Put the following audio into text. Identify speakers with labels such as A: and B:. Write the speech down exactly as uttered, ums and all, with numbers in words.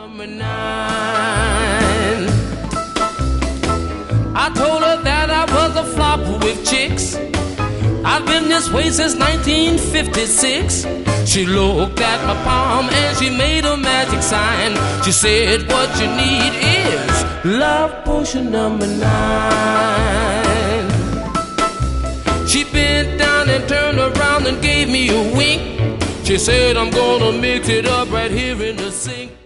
A: Number nine. I told her that I was a flop with chicks. I've been this way since nineteen fifty-six. She looked at my palm and she made a magic sign. She said, what you need is love potion number nine. She bent down and turned around and gave me a wink. She said, I'm gonna mix it up right here in the sink.